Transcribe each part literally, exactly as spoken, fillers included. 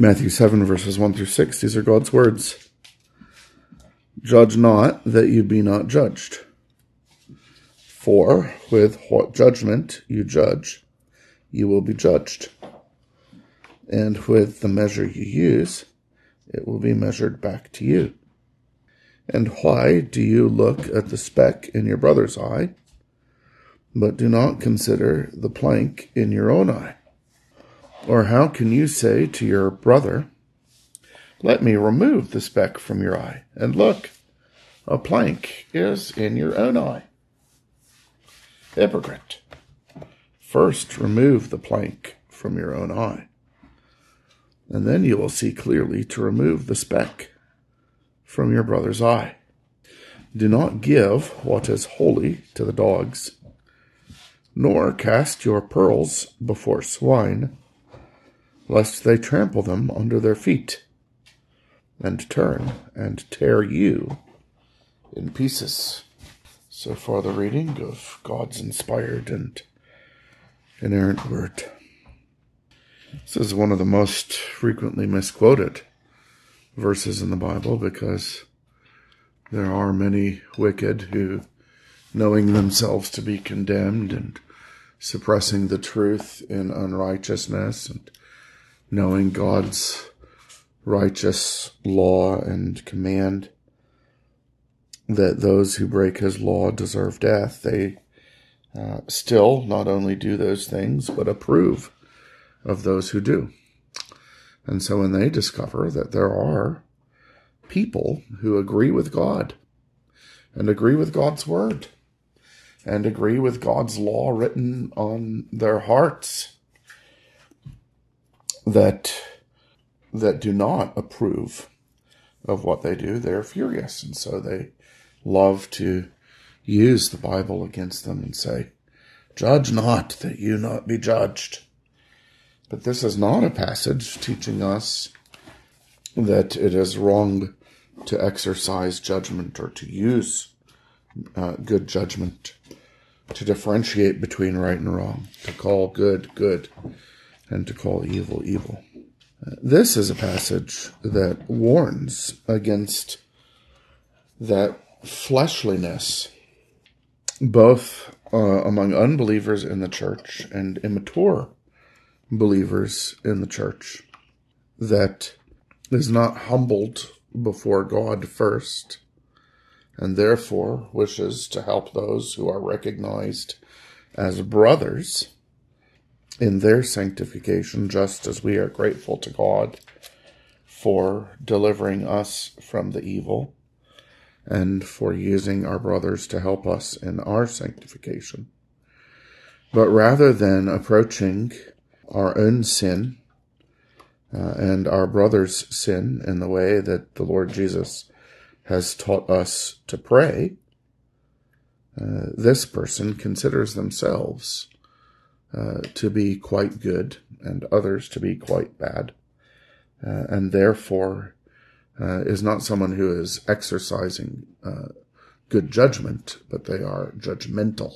Matthew seven, verses one through six. These are God's words. Judge not, that you be not judged. For with what judgment you judge, you will be judged. And with the measure you use, it will be measured back to you. And why do you look at the speck in your brother's eye, but do not consider the plank in your own eye? Or how can you say to your brother, let me remove the speck from your eye, and look, a plank is in your own eye? Hypocrite, first remove the plank from your own eye, and then you will see clearly to remove the speck from your brother's eye. Do not give what is holy to the dogs, nor cast your pearls before swine, lest they trample them under their feet, and turn and tear you in pieces. So far the reading of God's inspired and inerrant word. This is one of the most frequently misquoted verses in the Bible, because there are many wicked who, knowing themselves to be condemned and suppressing the truth in unrighteousness, and knowing God's righteous law and command that those who break his law deserve death, they uh, still not only do those things, but approve of those who do. And so when they discover that there are people who agree with God, and agree with God's word, and agree with God's law written on their hearts, that that do not approve of what they do, they're furious. And so they love to use the Bible against them and say, judge not, that you not be judged. But this is not a passage teaching us that it is wrong to exercise judgment or to use uh, good judgment, to differentiate between right and wrong, to call good, good, and to call evil, evil. Uh, this is a passage that warns against that fleshliness, both uh, among unbelievers in the church and immature believers in the church, that is not humbled before God first, and therefore wishes to help those who are recognized as brothers in their sanctification, just as we are grateful to God for delivering us from the evil and for using our brothers to help us in our sanctification. But rather than approaching our own sin uh, and our brother's sin in the way that the Lord Jesus has taught us to pray, uh, this person considers themselves uh, to be quite good and others to be quite bad, uh, and therefore uh, is not someone who is exercising uh, good judgment, but they are judgmental.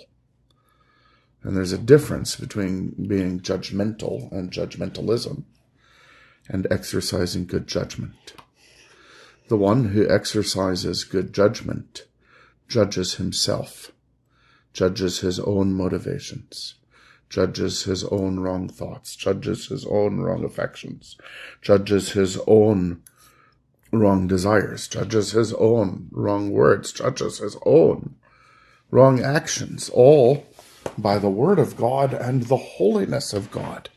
And there's a difference between being judgmental and judgmentalism and exercising good judgment. The one who exercises good judgment judges himself, judges his own motivations, judges his own wrong thoughts, judges his own wrong affections, judges his own wrong desires, judges his own wrong words, judges his own wrong actions, all by the word of God and the holiness of God.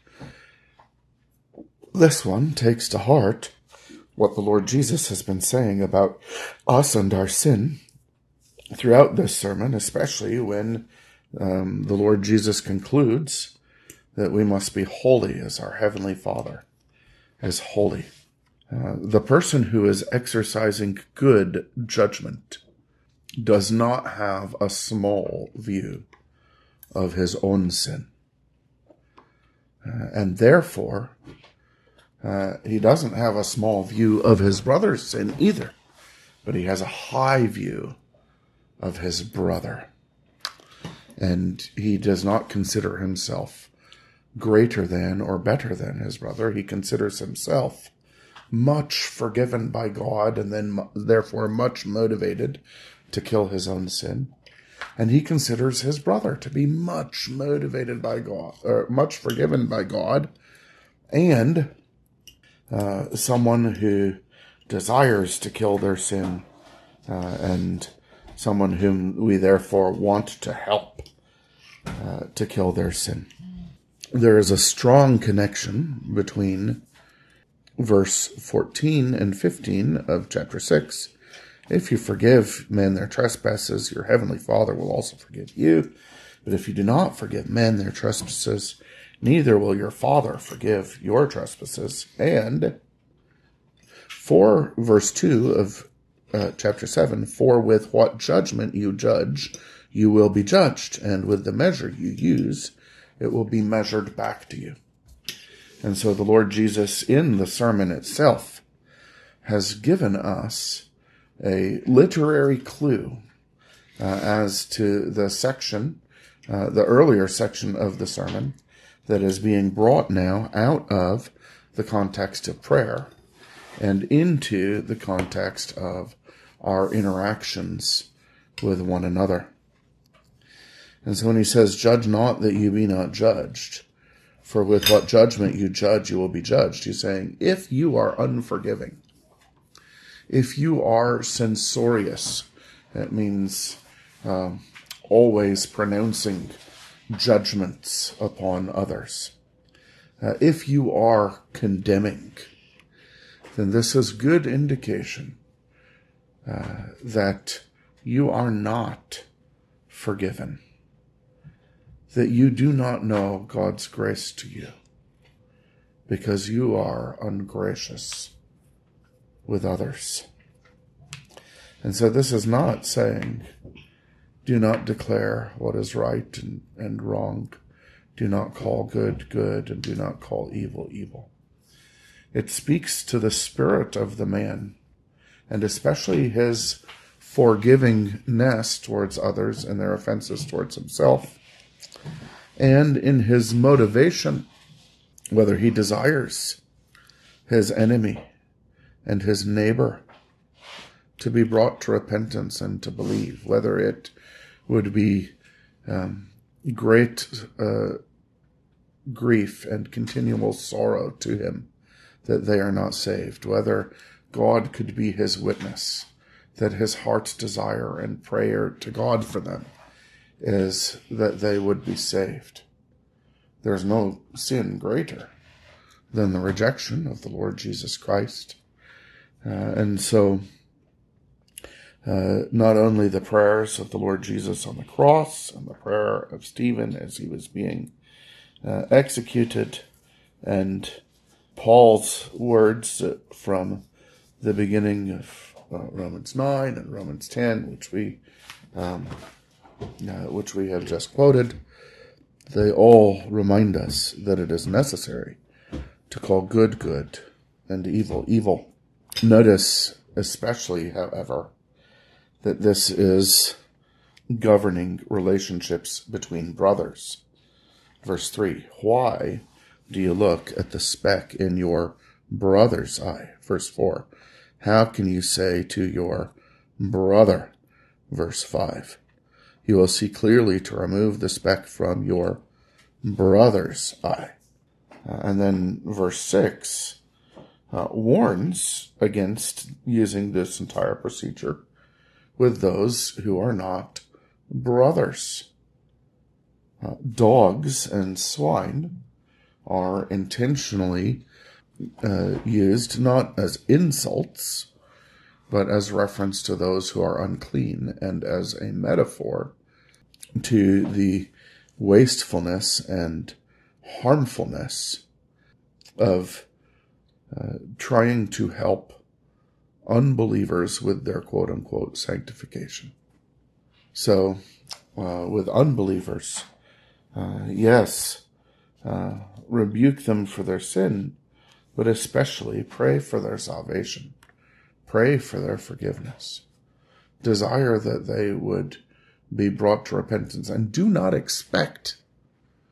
This one takes to heart what the Lord Jesus has been saying about us and our sin throughout this sermon, especially when um, the Lord Jesus concludes that we must be holy as our Heavenly Father is holy. Uh, the person who is exercising good judgment does not have a small view of his own sin. Uh, and therefore, uh, he doesn't have a small view of his brother's sin either, but he has a high view of his brother. And he does not consider himself greater than or better than his brother. He considers himself much forgiven by God and then therefore much motivated to kill his own sin. And he considers his brother to be much motivated by God, or much forgiven by God, and uh, someone who desires to kill their sin, uh, and someone whom we therefore want to help uh, to kill their sin. There is a strong connection between verse fourteen and fifteen of chapter six. If you forgive men their trespasses, your heavenly Father will also forgive you. But if you do not forgive men their trespasses, neither will your Father forgive your trespasses. And for verse two of uh, chapter seven, for with what judgment you judge, you will be judged, and with the measure you use, it will be measured back to you. And so the Lord Jesus, in the sermon itself, has given us a literary clue uh, as to the section, uh, the earlier section of the sermon, that is being brought now out of the context of prayer and into the context of our interactions with one another. And so when he says, judge not that you be not judged, for with what judgment you judge, you will be judged. He's saying, if you are unforgiving, if you are censorious, that means um, always pronouncing judgments upon others. Uh, if you are condemning, then this is good indication uh, that you are not forgiven, that you do not know God's grace to you, because you are ungracious with others. And so this is not saying, do not declare what is right and, and wrong. Do not call good good, and do not call evil evil. It speaks to the spirit of the man, and especially his forgivingness towards others and their offenses towards himself, and in his motivation, whether he desires his enemy and his neighbor to be brought to repentance and to believe, whether it would be um, great uh, grief and continual sorrow to him that they are not saved, whether God could be his witness, that his heart's desire and prayer to God for them is that they would be saved. There's no sin greater than the rejection of the Lord Jesus Christ. Uh, and so, uh, not only the prayers of the Lord Jesus on the cross and the prayer of Stephen as he was being uh, executed, and Paul's words from the beginning of uh, Romans nine and Romans ten, which we, um, uh, which we have just quoted, they all remind us that it is necessary to call good good and evil evil. Notice especially, however, that this is governing relationships between brothers. Verse three, why do you look at the speck in your brother's eye? Verse four, how can you say to your brother? Verse five, you will see clearly to remove the speck from your brother's eye. Uh, and then verse six uh, warns against using this entire procedure with those who are not brothers. Uh, dogs and swine are intentionally uh, used not as insults, but as reference to those who are unclean, and as a metaphor to the wastefulness and harmfulness of uh, trying to help unbelievers with their quote-unquote sanctification. So, uh, with unbelievers, uh, yes, uh, rebuke them for their sin, but especially pray for their salvation. Pray for their forgiveness. Desire that they would be brought to repentance, and do not expect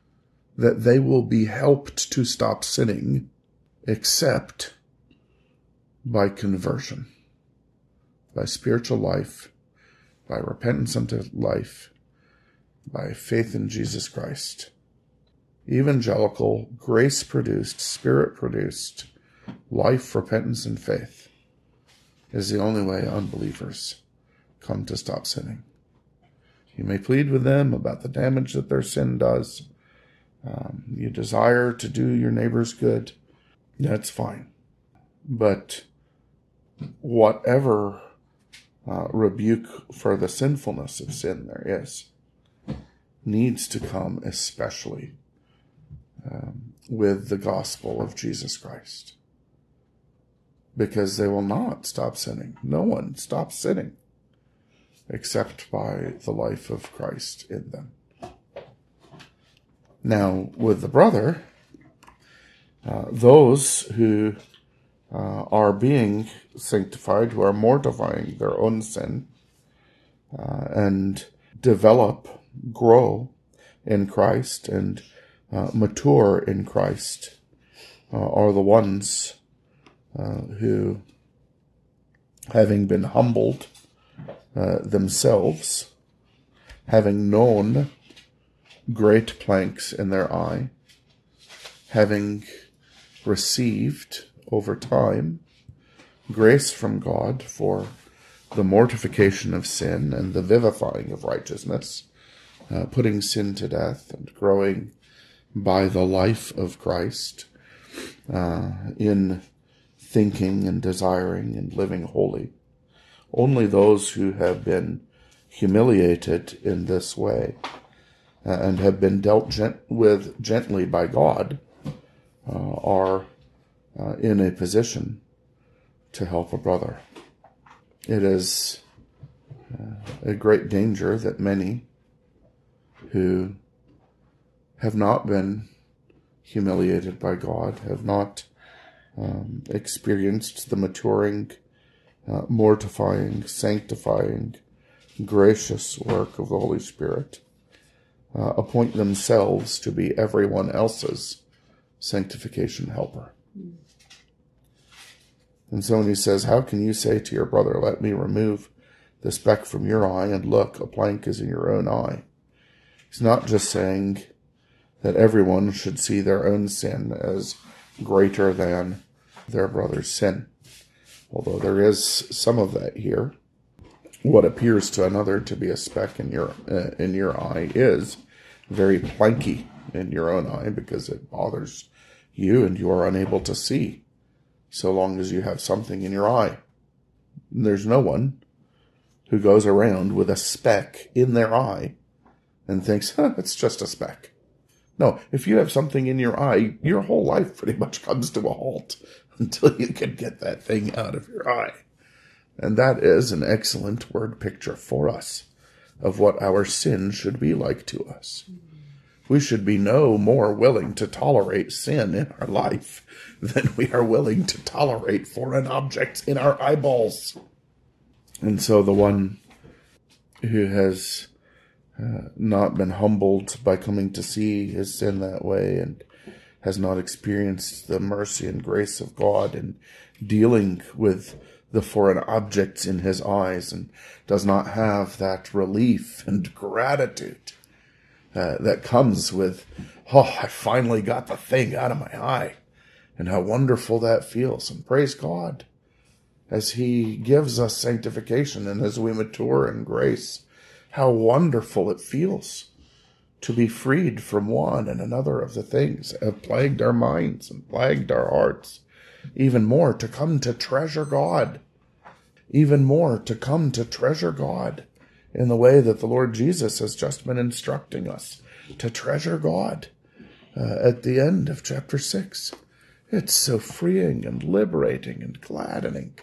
that they will be helped to stop sinning, except by conversion, by spiritual life, by repentance unto life, by faith in Jesus Christ. Evangelical, grace-produced, spirit-produced life, repentance, and faith is the only way unbelievers come to stop sinning. You may plead with them about the damage that their sin does. Um, you desire to do your neighbor's good. That's fine. But whatever uh, rebuke for the sinfulness of sin there is, needs to come especially um, with the gospel of Jesus Christ. Because they will not stop sinning. No one stops sinning except by the life of Christ in them. Now, with the brother, uh, those who uh, are being sanctified, who are mortifying their own sin, uh, and develop, grow in Christ, and uh, mature in Christ, uh, are the ones uh, who, having been humbled uh, themselves, having known great planks in their eye, having received over time grace from God for the mortification of sin and the vivifying of righteousness, uh, putting sin to death and growing by the life of Christ uh, in thinking and desiring and living holy. Only those who have been humiliated in this way uh, and have been dealt gent- with gently by God uh, are uh, in a position to help a brother. It is uh, a great danger that many who have not been humiliated by God, have not um, experienced the maturing, uh, mortifying, sanctifying, gracious work of the Holy Spirit, uh, appoint themselves to be everyone else's sanctification helper. And so when he says, how can you say to your brother, let me remove the speck from your eye, and look, a plank is in your own eye? He's not just saying that everyone should see their own sin as greater than their brother's sin, although there is some of that here. What appears to another to be a speck in your uh, in your eye is very planky in your own eye, because it bothers you and you are unable to see so long as you have something in your eye. And there's no one who goes around with a speck in their eye and thinks, huh, it's just a speck. No, if you have something in your eye, your whole life pretty much comes to a halt until you can get that thing out of your eye. And that is an excellent word picture for us of what our sin should be like to us. We should be no more willing to tolerate sin in our life than we are willing to tolerate foreign objects in our eyeballs. And so the one who has uh, not been humbled by coming to see his sin that way, and has not experienced the mercy and grace of God in dealing with the foreign objects in his eyes, and does not have that relief and gratitude uh, that comes with, oh, I finally got the thing out of my eye, and how wonderful that feels. And praise God, as he gives us sanctification and as we mature in grace, how wonderful it feels to be freed from one and another of the things that have plagued our minds and plagued our hearts. Even more, to come to treasure God. Even more, to come to treasure God in the way that the Lord Jesus has just been instructing us to treasure God uh, at the end of chapter six. It's so freeing and liberating and gladdening.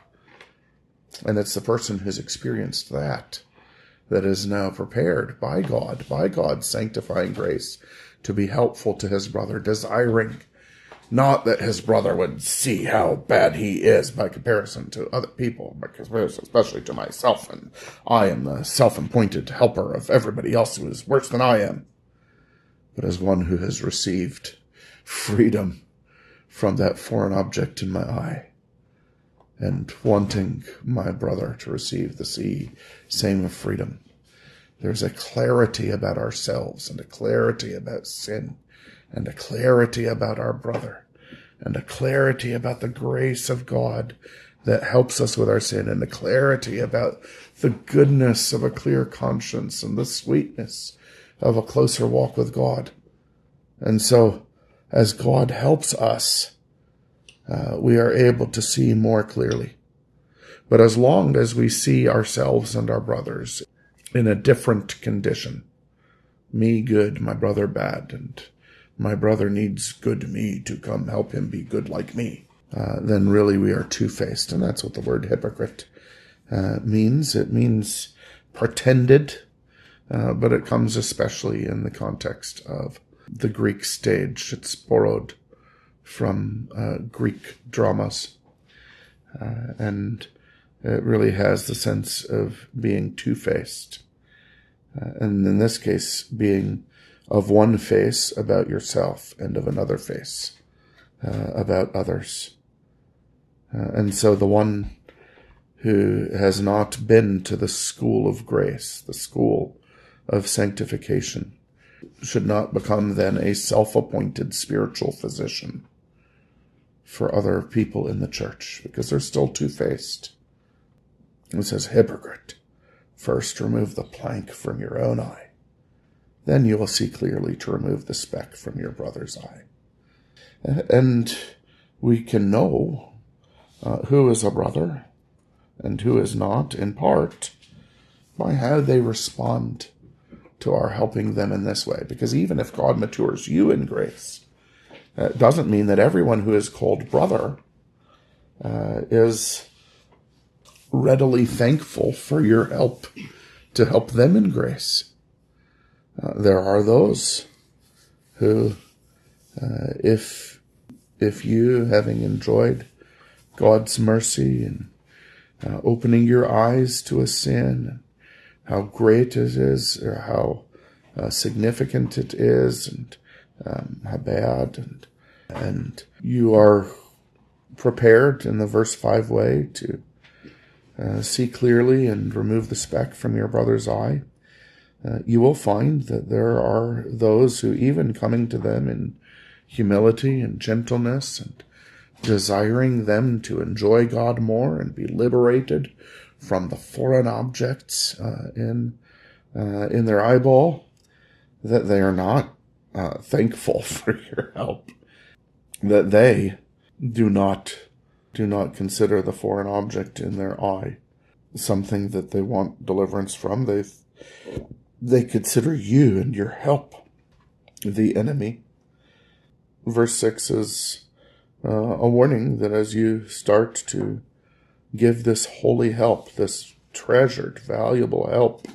And it's the person who's experienced that that is now prepared by God, by God's sanctifying grace, to be helpful to his brother, desiring not that his brother would see how bad he is by comparison to other people, especially to myself, and I am the self-appointed helper of everybody else who is worse than I am, but as one who has received freedom from that foreign object in my eye, and wanting my brother to receive the same freedom. There's a clarity about ourselves, and a clarity about sin, and a clarity about our brother, and a clarity about the grace of God that helps us with our sin, and a clarity about the goodness of a clear conscience and the sweetness of a closer walk with God. And so, as God helps us, uh, we are able to see more clearly. But as long as we see ourselves and our brothers in a different condition, me good, my brother bad, and my brother needs good me to come help him be good like me, uh, then really we are two-faced. And that's what the word hypocrite uh, means. It means pretended, uh, but it comes especially in the context of the Greek stage. It's borrowed from uh, Greek dramas, uh, and it really has the sense of being two-faced. Uh, and in this case, being of one face about yourself and of another face uh, about others. Uh, and so the one who has not been to the school of grace, the school of sanctification, should not become then a self-appointed spiritual physician for other people in the church, because they're still two-faced. It says, hypocrite, first remove the plank from your own eye. Then you will see clearly to remove the speck from your brother's eye. And we can know uh, who is a brother and who is not, in part, by how they respond to our helping them in this way. Because even if God matures you in grace, it doesn't mean that everyone who is called brother uh, is readily thankful for your help to help them in grace. Uh, there are those who, uh, if if you, having enjoyed God's mercy and uh, opening your eyes to a sin, how great it is, or how uh, significant it is, and um, how bad, and and you are prepared in the verse five way to uh, see clearly and remove the speck from your brother's eye, uh, you will find that there are those who, even coming to them in humility and gentleness and desiring them to enjoy God more and be liberated from the foreign objects uh, in uh, in their eyeball, that they are not uh, thankful for your help, that they do not do not consider the foreign object in their eye something that they want deliverance from. They they consider you and your help the enemy. Verse six is uh, a warning that as you start to give this holy help, this treasured, valuable help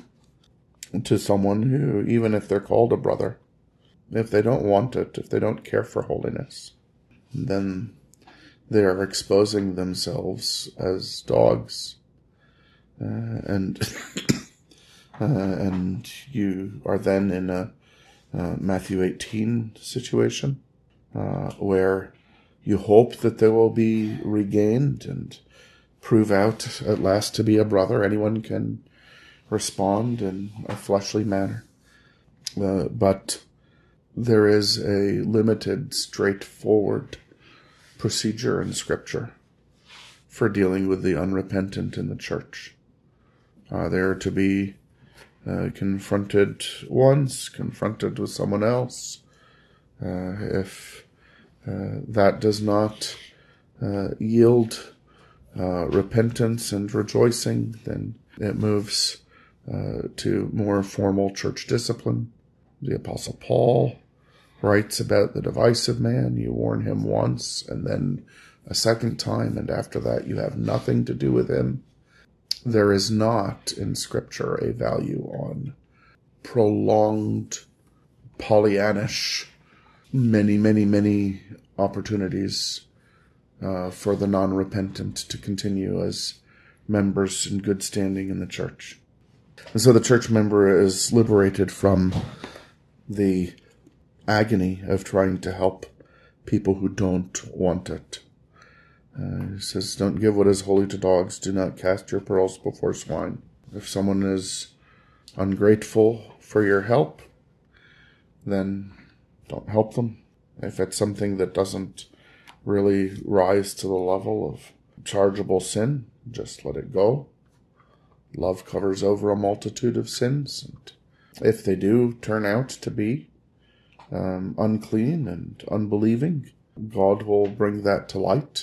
to someone who, even if they're called a brother, if they don't want it, if they don't care for holiness, then they are exposing themselves as dogs. Uh, and uh, and you are then in a uh, Matthew eighteen situation uh, where you hope that they will be regained and prove out at last to be a brother. Anyone can respond in a fleshly manner. Uh, but there is a limited, straightforward procedure in Scripture for dealing with the unrepentant in the church. Uh, they are to be uh, confronted once, confronted with someone else. Uh, if uh, that does not uh, yield uh, repentance and rejoicing, then it moves uh, to more formal church discipline. The Apostle Paul writes about the divisive man. You warn him once and then a second time, and after that you have nothing to do with him. There is not in Scripture a value on prolonged, Pollyannish, many, many, many opportunities uh, for the non-repentant to continue as members in good standing in the church. And so the church member is liberated from the agony of trying to help people who don't want it. Uh, he says, don't give what is holy to dogs. Do not cast your pearls before swine. If someone is ungrateful for your help, then don't help them. If it's something that doesn't really rise to the level of chargeable sin, just let it go. Love covers over a multitude of sins. And if they do turn out to be um, unclean and unbelieving, God will bring that to light.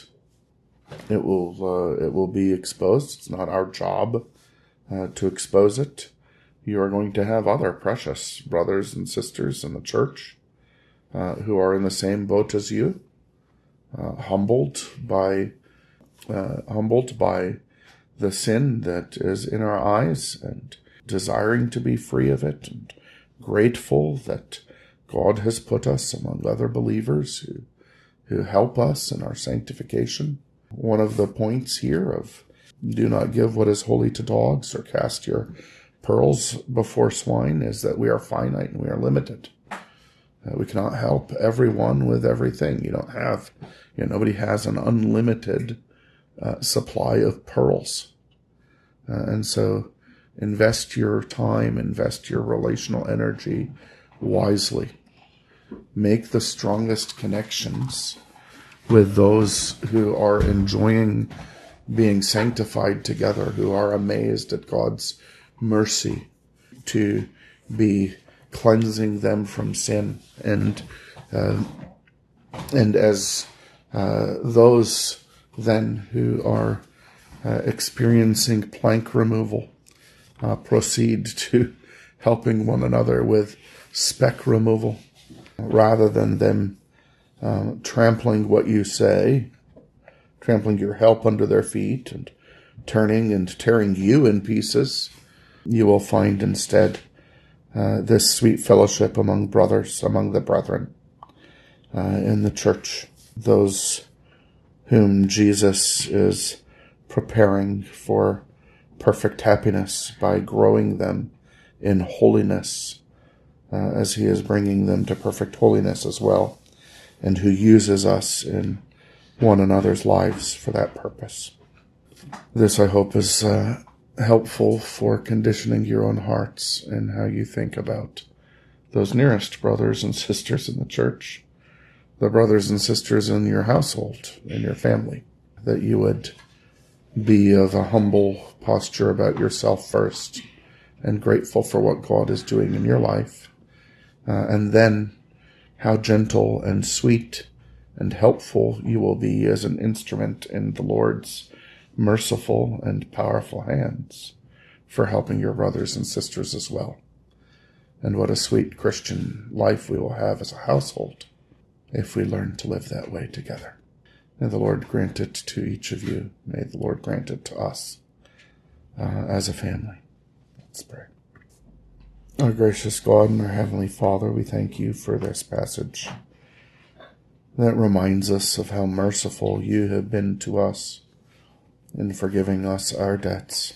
It will uh, it will be exposed. It's not our job uh, to expose it. You are going to have other precious brothers and sisters in the church uh, who are in the same boat as you, uh, humbled by uh, humbled by the sin that is in our eyes, and desiring to be free of it, and grateful that God has put us among other believers who who help us in our sanctification. One of the points here of do not give what is holy to dogs or cast your pearls before swine is that we are finite and we are limited. Uh, we cannot help everyone with everything. You don't have, you know, nobody has an unlimited uh, supply of pearls. Uh, and so invest your time, invest your relational energy wisely. Make the strongest connections with those who are enjoying being sanctified together, who are amazed at God's mercy to be cleansing them from sin. And uh, and as uh, those then who are uh, experiencing plank removal uh, proceed to helping one another with speck removal, rather than them um, trampling what you say, trampling your help under their feet and turning and tearing you in pieces, you will find instead uh, this sweet fellowship among brothers, among the brethren uh, in the church, those whom Jesus is preparing for perfect happiness by growing them in holiness, uh, as he is bringing them to perfect holiness as well, and who uses us in one another's lives for that purpose. This, I hope, is uh, helpful for conditioning your own hearts and how you think about those nearest brothers and sisters in the church, the brothers and sisters in your household, in your family, that you would be of a humble posture about yourself first and grateful for what God is doing in your life, uh, and then how gentle and sweet and helpful you will be as an instrument in the Lord's merciful and powerful hands for helping your brothers and sisters as well. And what a sweet Christian life we will have as a household if we learn to live that way together. May the Lord grant it to each of you. May the Lord grant it to us uh, as a family. Let's pray. Our gracious God and our Heavenly Father, we thank you for this passage that reminds us of how merciful you have been to us in forgiving us our debts.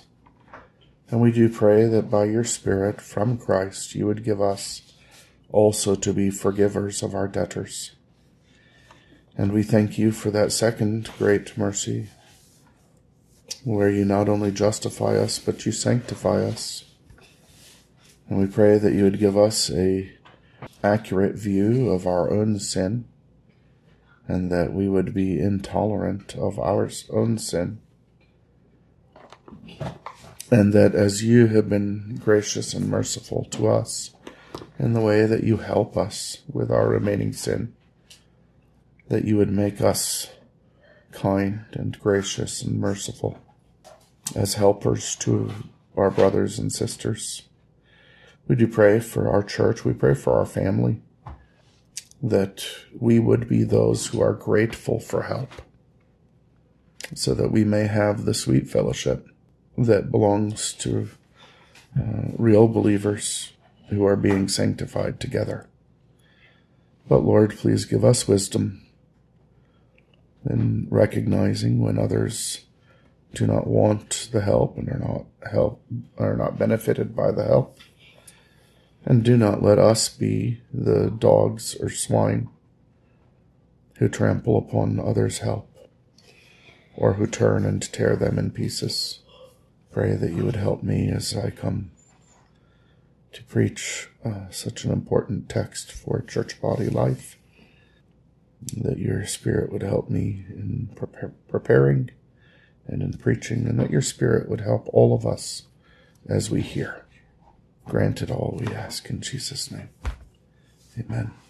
And we do pray that by your Spirit from Christ you would give us also to be forgivers of our debtors. And we thank you for that second great mercy, where you not only justify us, but you sanctify us. And we pray that you would give us a accurate view of our own sin, and that we would be intolerant of our own sin. And that as you have been gracious and merciful to us in the way that you help us with our remaining sin, that you would make us kind and gracious and merciful as helpers to our brothers and sisters. We do pray for our church. We pray for our family, that we would be those who are grateful for help, so that we may have the sweet fellowship that belongs to uh, real believers who are being sanctified together. But Lord, please give us wisdom in recognizing when others do not want the help and are not help are not benefited by the help. And do not let us be the dogs or swine who trample upon others' help. or who turn and tear them in pieces. Pray that you would help me as I come to preach uh, such an important text for church body life, that your Spirit would help me in prepare, preparing and in preaching, and that your Spirit would help all of us as we hear. Grant it all, we ask in Jesus' name. Amen.